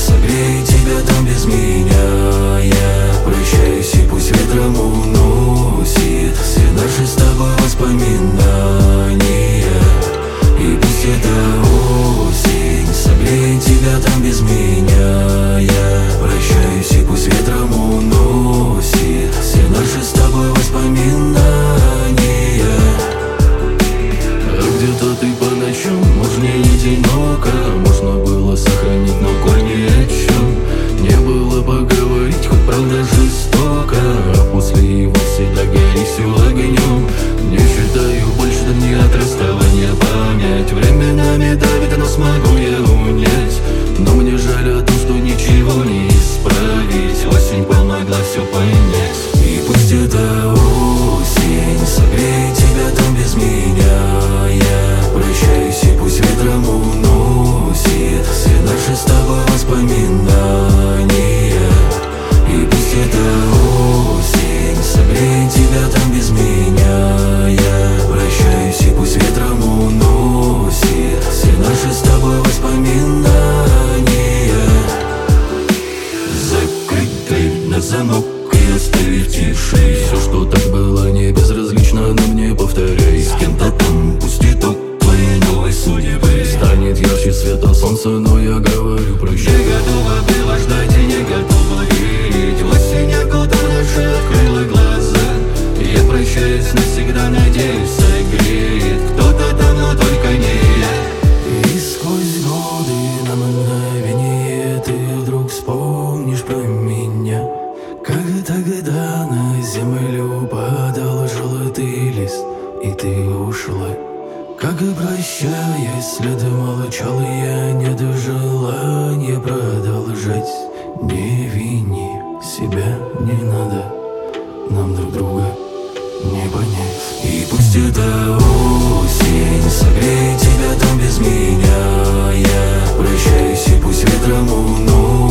согрей тебя там без меня. Я прощаюсь, и пусть ветром уносит все наши с тобой воспоминания. И пусть это осень согрей тебя там без меня. Я прощаюсь, и пусть ветром уносит все наши с тобой воспоминания. А где-то ты по ночам, может, не одиноко, можно было сохранить, но коль ни о чем не было поговорить, хоть правда жестоко, а после его всегда гори все огнем. Не считаю больше дни от расставания память. Временами давит, но смогу я унять. Но мне жаль о том, что ничего не исправить. Осень помогла все понять. И пусть это осень согрей тебя там без меня. Я прощаюсь, и пусть ветром уносит все наши с тобой воспоминания. И пусть это осень согрей тебя там без меня. Я прощаюсь, и пусть ветром уносит все наши с тобой воспоминания. Закрыть дверь на замок и оставить тиши. Все, что так было, не безразлично, но мне повторяй. С кем-то там, пусть итог твоей новой судьбы станет ярче света солнца, но я говорю прощай. Не готова была ждать и не готова верить. Осень окутала души, открыла глаза. Я прощаюсь навсегда, надеюсь, согреет кто-то там, но только не я. И сквозь годы на мгновение ты вдруг вспомнишь про меня. Как тогда на землю падал желтый лист, и ты ушла. Как и прощаясь, следом молчал я, не до желания продолжать. Не вини себя, не надо нам друг друга не понять. И пусть это осень согрей тебя там без меня. Я прощаюсь, и пусть ветром уносит